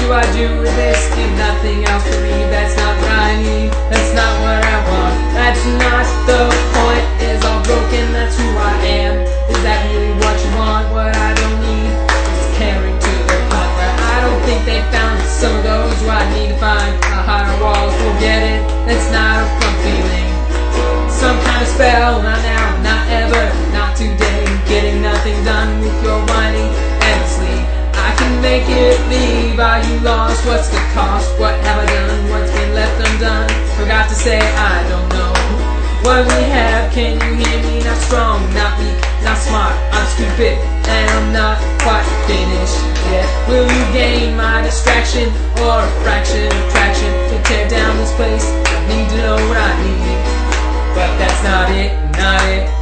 do I do with this? If nothing else to leave, that's not what I need. That's not what I want. That's not the point. Is all broken, that's who I am. Is that really what you want? What I don't need is caring to the point where I don't think they found some of those who I need to find. A higher walls will get it. That's not a fun feeling. Some kind of spell, not now, not ever, not today. Getting nothing done with your whining endlessly. I can make it leave. Are you lost? What's the cost? What have I done? What's been left undone? Forgot to say I don't know what we have. Can you hear me? Not strong, not weak, not smart. I'm stupid and I'm not quite finished yet. Will you gain my distraction or a fraction of traction to tear down this place? I need to know what I need, but that's not it, not it.